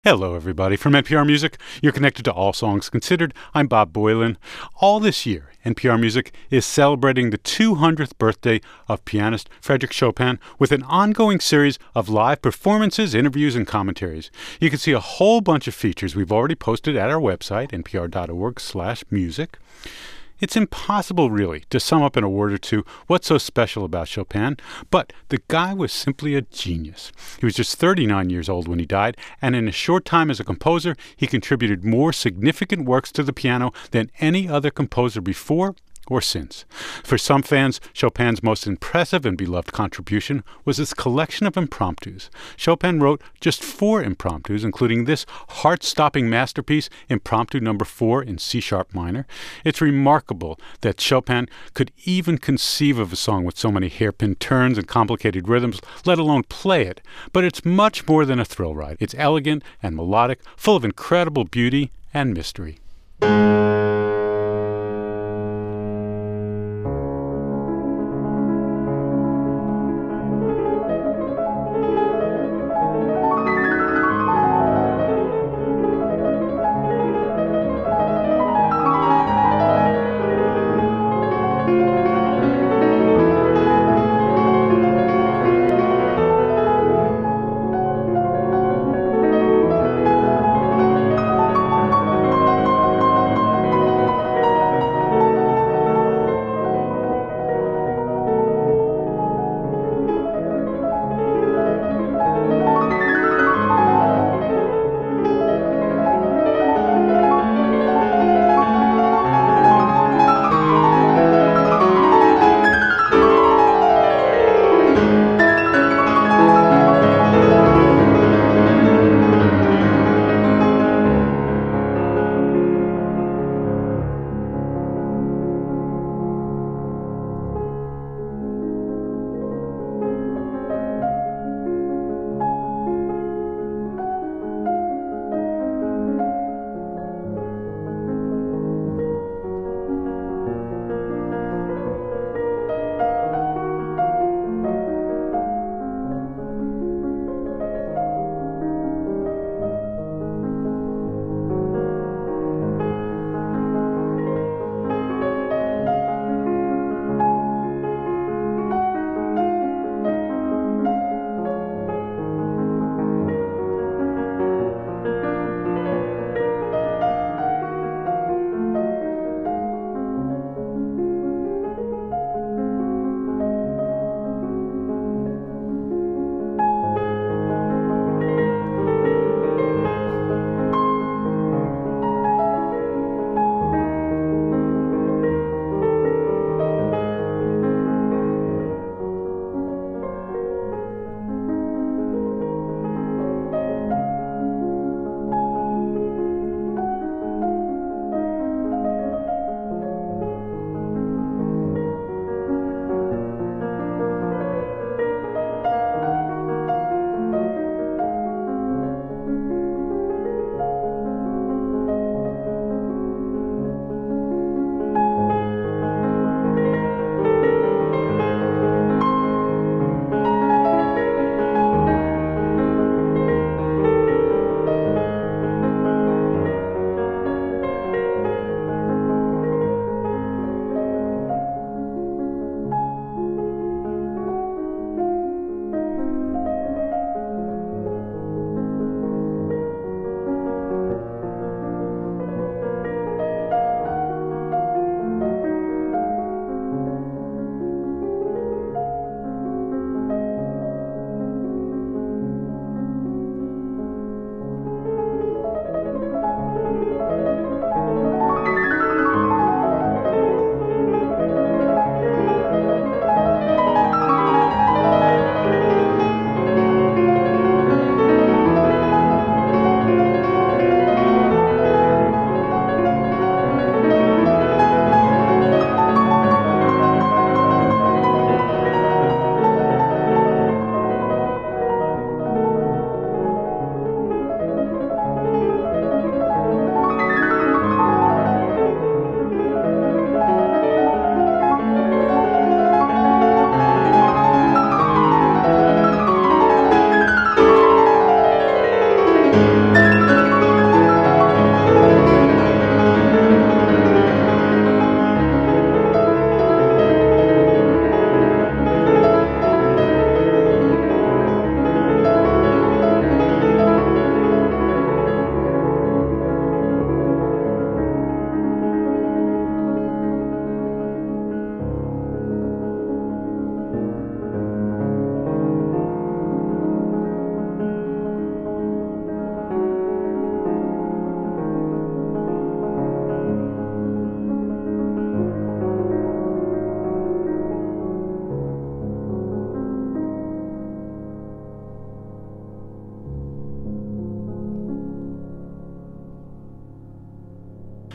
Hello, everybody. From NPR Music, you're connected to All Songs Considered. I'm Bob Boylan. All this year, NPR Music is celebrating the 200th birthday of pianist Frédéric Chopin with an ongoing series of live performances, interviews, and commentaries. You can see a whole bunch of features we've already posted at our website, npr.org/music. It's impossible, really, to sum up in a word or two what's so special about Chopin, but the guy was simply a genius. He was just 39 years old when he died, and in a short time as a composer, he contributed more significant works to the piano than any other composer before or since. For some fans, Chopin's most impressive and beloved contribution was his collection of impromptus. Chopin wrote just 4 impromptus, including this heart-stopping masterpiece, Impromptu No. 4 in C-sharp minor. It's remarkable that Chopin could even conceive of a song with so many hairpin turns and complicated rhythms, let alone play it. But it's much more than a thrill ride. It's elegant and melodic, full of incredible beauty and mystery.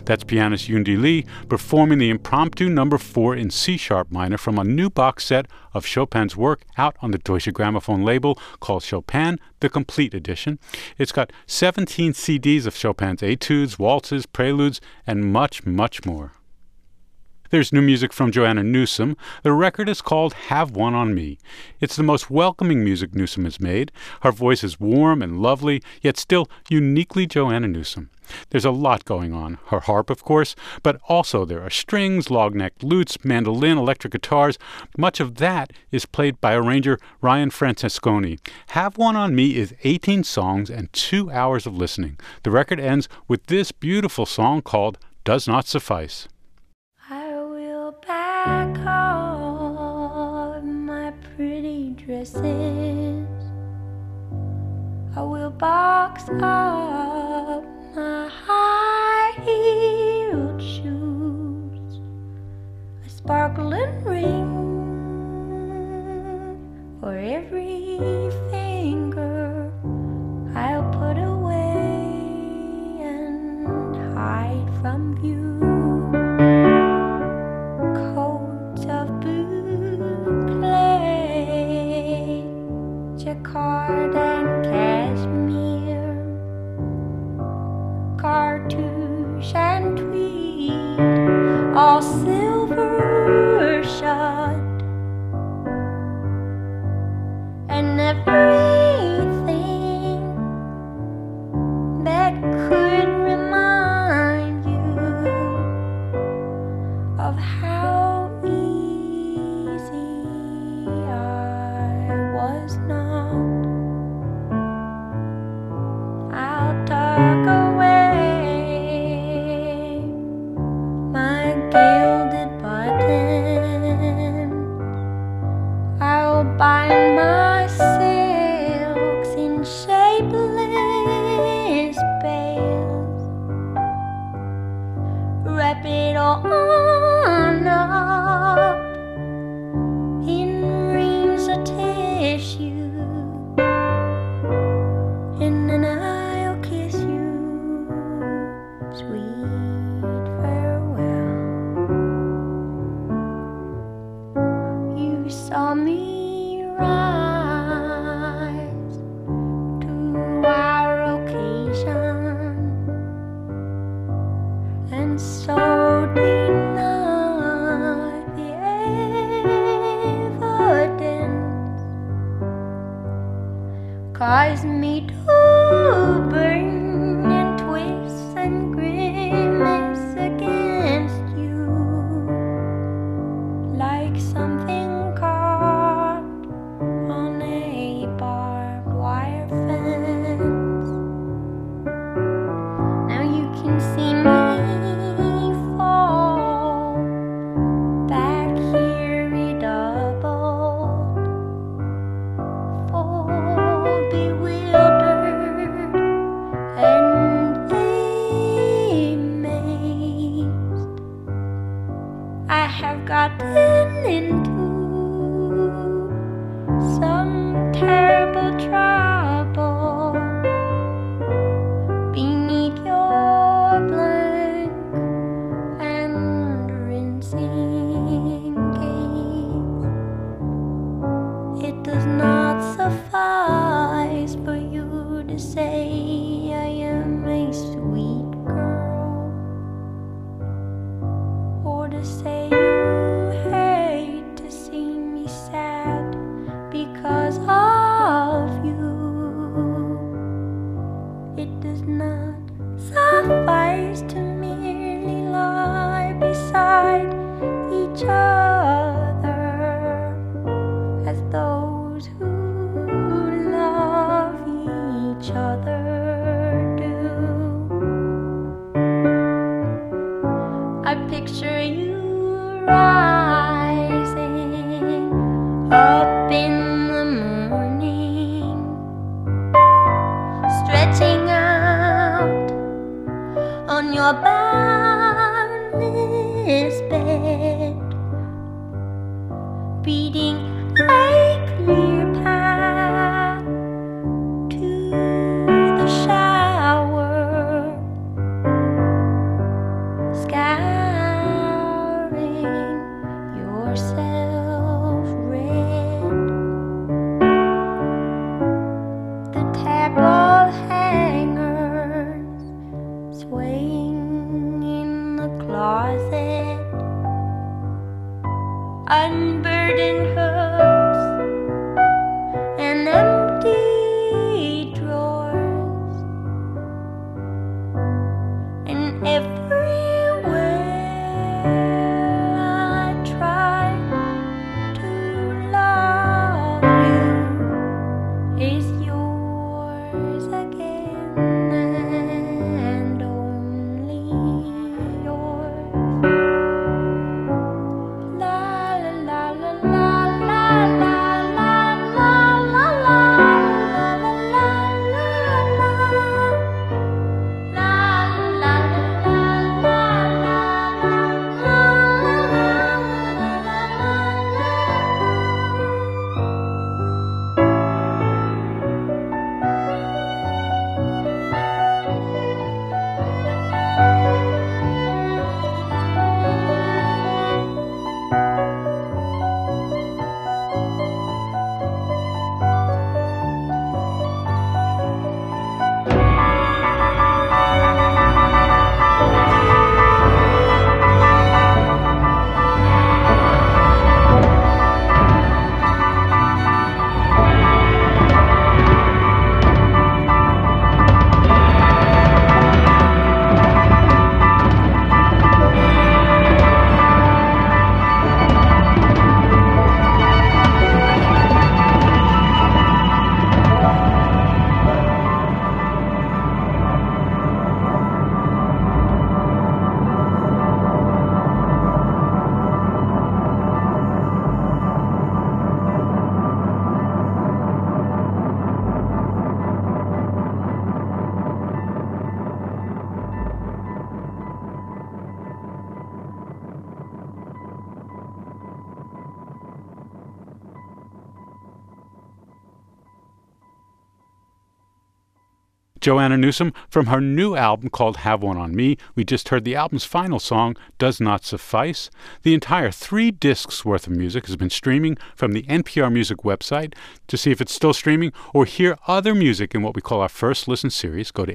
That's pianist Yundi Lee performing the impromptu number 4 in C-sharp minor from a new box set of Chopin's work out on the Deutsche Grammophon label called Chopin, the Complete Edition. It's got 17 CDs of Chopin's etudes, waltzes, preludes, and much, much more. There's new music from Joanna Newsom. The record is called Have One on Me. It's the most welcoming music Newsom has made. Her voice is warm and lovely, yet still uniquely Joanna Newsom. There's a lot going on. Her harp, of course, but also there are strings, long-necked lutes, mandolin, electric guitars. Much of that is played by arranger Ryan Francesconi. Have One on Me is 18 songs and 2 hours of listening. The record ends with this beautiful song called Does Not Suffice. Pack all my pretty dresses. I will box up my high-heeled shoes, a sparkling ring for every finger I'll put away and hide from view. Jacquard and cashmere, cartouche and tweed, all silver shod, and everything that could remind you of how easy I was not. Tuck away my gilded button. I'll bind my silks in shapeless bales, wrap it on up in reams of tissue, and then I'll kiss you, sweet farewell. You saw me rise to our occasion, and so deny the evidence, cause me to burn and twist and grimace against you like something caught on a barbed wire fence. Now you can see me fall back here redoubled, full bewildered and amazed. I have gotten into some terrible trouble beneath your blank and rinsing gaze. It does not suffice for you to say I am a sweet girl, or to say you hate to see me sad because of you. It does not suffice to merely lie beside each other as those who love each other do. I picture you rising up in the morning, stretching out on your boundless bed, beating a clear path to the shower, closet, unburdened hooks and empty drawers, and everywhere I tried to love you is yours again and only yours. La la la la la la la la la la la Joanna Newsom from her new album called Have One on Me. We just heard the album's final song, Does Not Suffice. The entire 3 discs worth of music has been streaming from the NPR Music website. To see if it's still streaming or hear other music in what we call our First Listen series, go to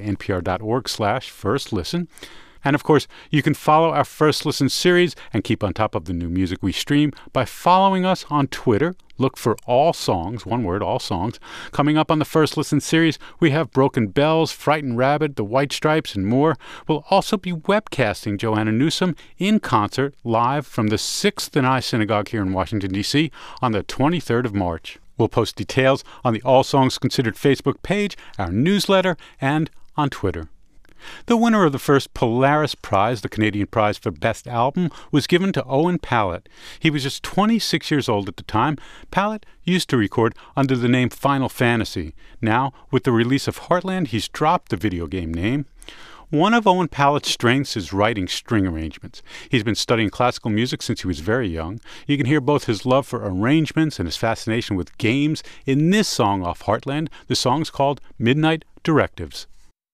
npr.org/firstlisten. And of course, you can follow our First Listen series and keep on top of the new music we stream by following us on Twitter. Look for All Songs, one word, All Songs. Coming up on the First Listen series, we have Broken Bells, Frightened Rabbit, The White Stripes, and more. We'll also be webcasting Joanna Newsom in concert live from the 6th and I Synagogue here in Washington, D.C. on the 23rd of March. We'll post details on the All Songs Considered Facebook page, our newsletter, and on Twitter. The winner of the first Polaris Prize, the Canadian Prize for Best Album, was given to Owen Pallett. He was just 26 years old at the time. Pallett used to record under the name Final Fantasy. Now, with the release of Heartland, he's dropped the video game name. One of Owen Pallett's strengths is writing string arrangements. He's been studying classical music since he was very young. You can hear both his love for arrangements and his fascination with games in this song off Heartland. The song's called Midnight Directives.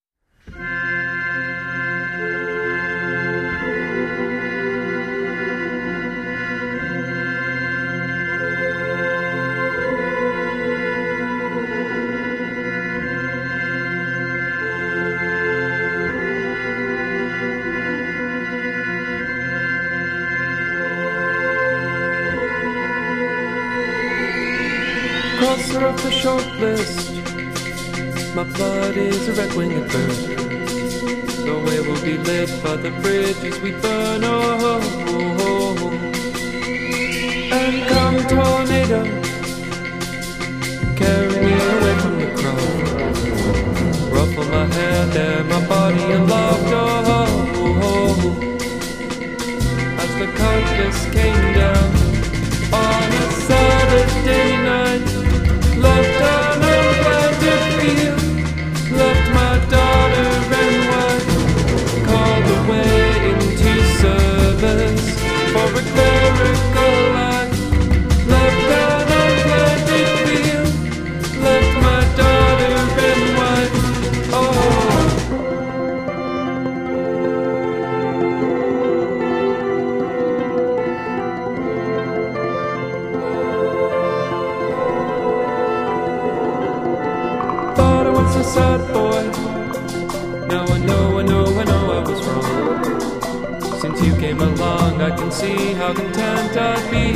Crosser of the short list, my blood is a red-winged bird. The way will be lit by the bridges we burn. Oh, oh, oh. And come tornado, carry me away from the crowd. Ruffle my hair, there my body unloved. Oh, oh, oh. As the carcass came down on a Saturday night, left an unplanted field, left my daughter and wife, called away into service for a clerical life. Left an unplanted field, left my daughter and wife. Oh. Since you came along, I can see how content I'd be.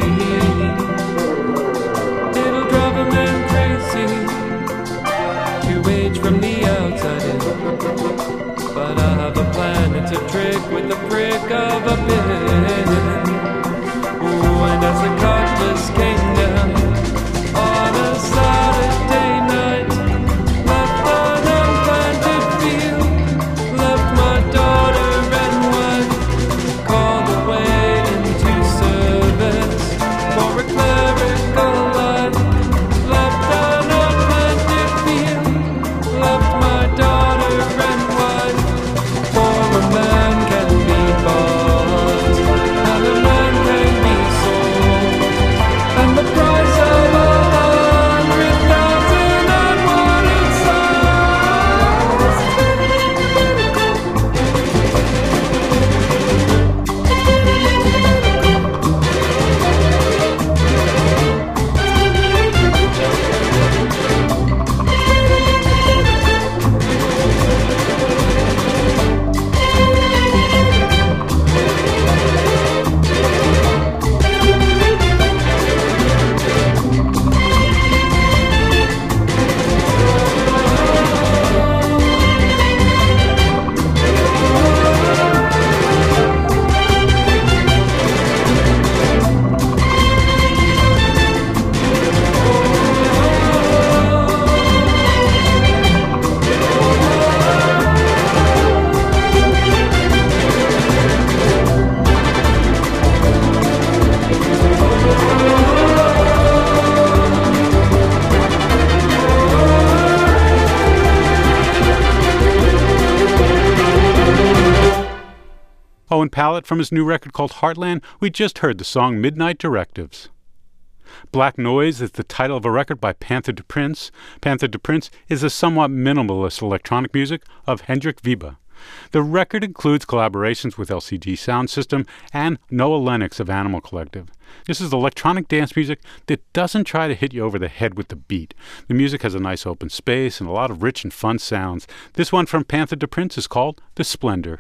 It'll drive a man crazy to age from the outside in. But I have a plan, it's a trick with the prick of a pin. Ooh, and as the cutlass came down on a Saturday night, left an unplanted field, left my daughter and wife, called away into service for a clerical life. Left an unplanted field, left my daughter and wife, for a man can be bought, and a man can be sold, and the price of 100,000 and what it Owen Pallett from his new record called Heartland, we just heard the song Midnight Directives. Black Noise is the title of a record by Panther de Prince. Panther de Prince is the somewhat minimalist electronic music of Hendrik Wiebe. The record includes collaborations with LCD Sound System and Noah Lennox of Animal Collective. This is electronic dance music that doesn't try to hit you over the head with the beat. The music has a nice open space and a lot of rich and fun sounds. This one from Panther de Prince is called The Splendor.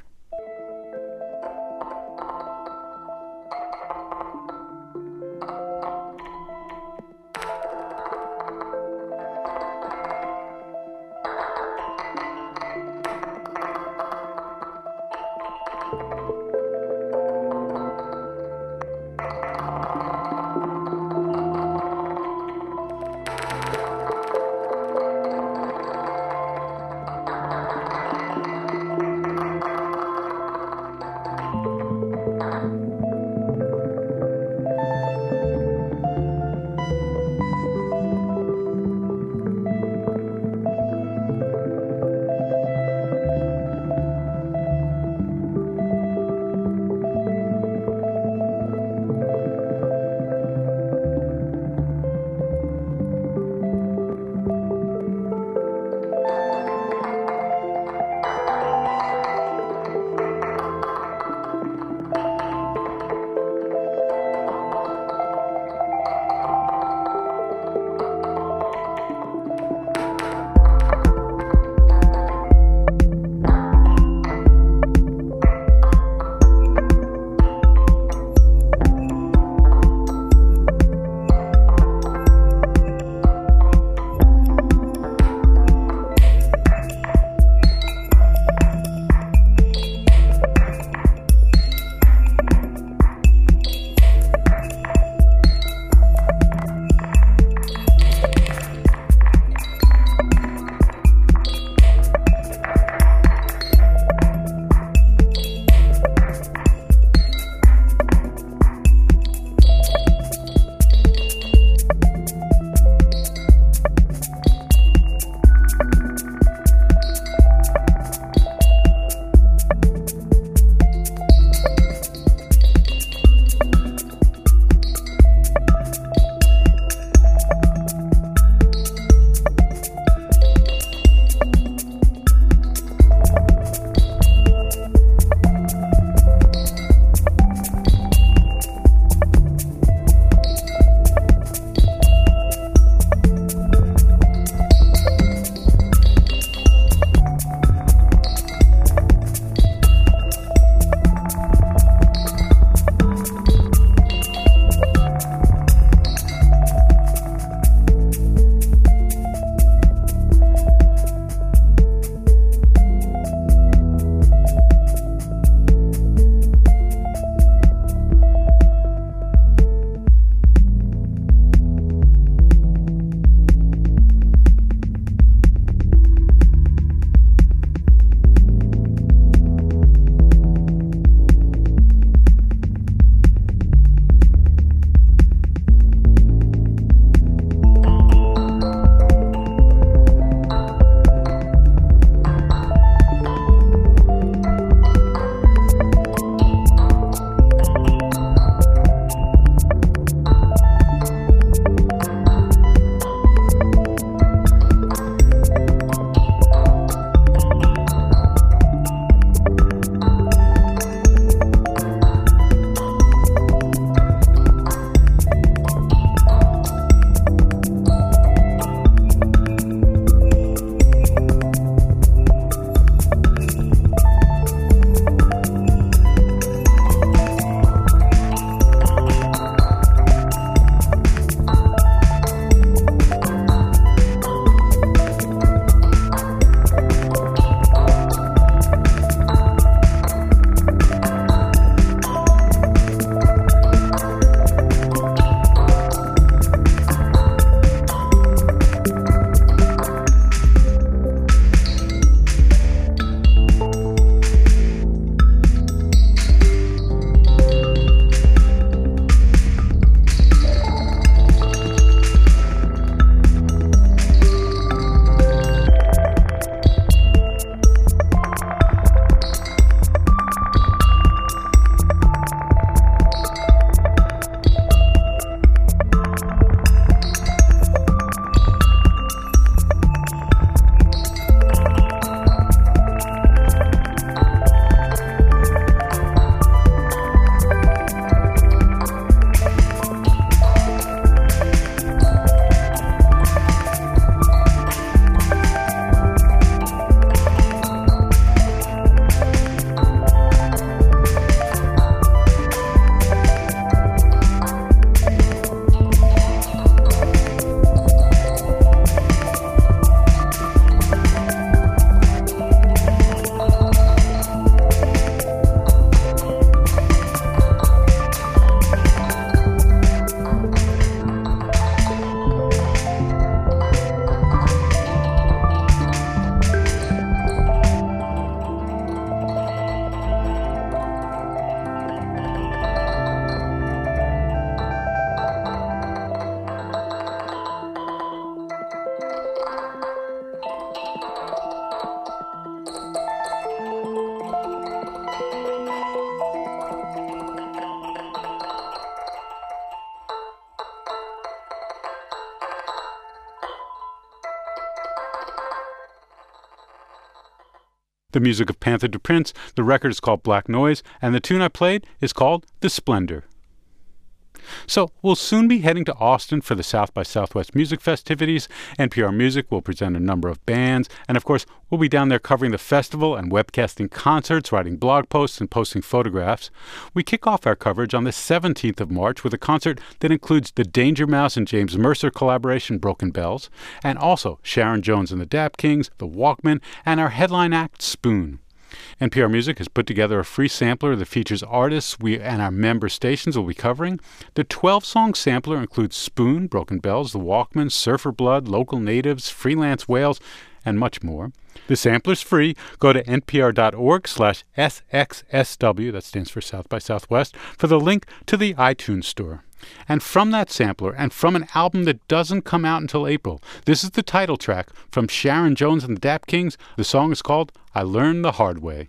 the music of Panther du Prince. The record is called Black Noise, and the tune I played is called The Splendor. So we'll soon be heading to Austin for the South by Southwest music festivities. NPR Music will present a number of bands, and of course, we'll be down there covering the festival and webcasting concerts, writing blog posts, and posting photographs. We kick off our coverage on the 17th of March with a concert that includes the Danger Mouse and James Mercer collaboration, Broken Bells, and also Sharon Jones and the Dap Kings, the Walkmen, and our headline act, Spoon. NPR Music has put together a free sampler that features artists we and our member stations will be covering. The 12-song sampler includes Spoon, Broken Bells, The Walkmen, Surfer Blood, Local Natives, Freelance Whales, and much more. The sampler's free. Go to npr.org/SXSW, that stands for South by Southwest, for the link to the iTunes store. And from that sampler, and from an album that doesn't come out until April, this is the title track from Sharon Jones and the Dap Kings. The song is called I Learned the Hard Way.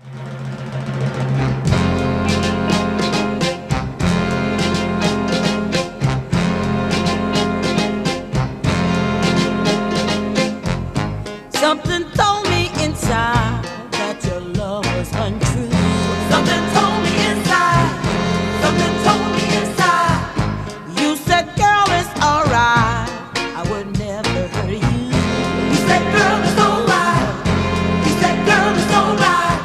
Something told me inside that your love was untrue. Something told me inside. Something told me inside. You said, girl, it's alright. I would never hurt you. You said, girl, it's alright. You said, girl, it's alright.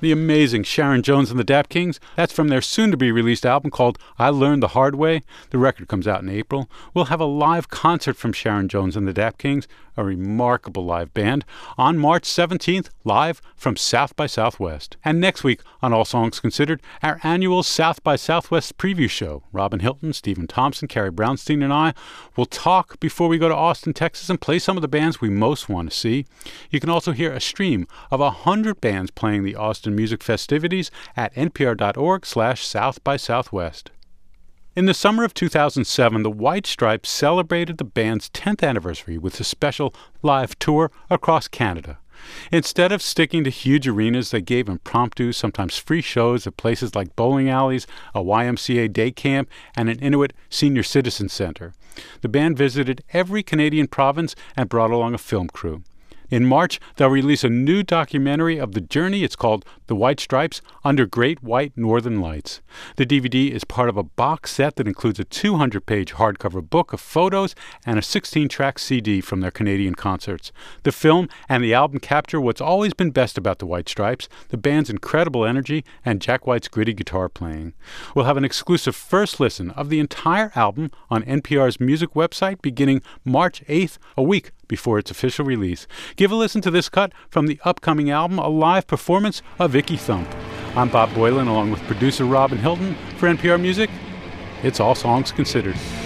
the amazing Sharon Jones and the Dap Kings. That's from their soon-to-be-released album called I Learned the Hard Way. The record comes out in April. We'll have a live concert from Sharon Jones and the Dap Kings, a remarkable live band, on March 17th, live from South by Southwest. And next week on All Songs Considered, our annual South by Southwest preview show. Robin Hilton, Stephen Thompson, Carrie Brownstein, and I will talk before we go to Austin, Texas, and play some of the bands we most want to see. You can also hear a stream of 100 bands playing the Austin Music Festivities at npr.org/South by Southwest. In the summer of 2007, the White Stripes celebrated the band's 10th anniversary with a special live tour across Canada. Instead of sticking to huge arenas, they gave impromptu, sometimes free shows at places like bowling alleys, a YMCA day camp, and an Inuit senior citizen center. The band visited every Canadian province and brought along a film crew. In March, they'll release a new documentary of the journey. It's called The White Stripes Under Great White Northern Lights. The DVD is part of a box set that includes a 200-page hardcover book of photos and a 16-track CD from their Canadian concerts. The film and the album capture what's always been best about the White Stripes, the band's incredible energy and Jack White's gritty guitar playing. We'll have an exclusive first listen of the entire album on NPR's music website beginning March 8th, a week before its official release. Give a listen to this cut from the upcoming album, a live performance of Icky Thump. I'm Bob Boylan, along with producer Robin Hilton. For NPR Music, it's All Songs Considered.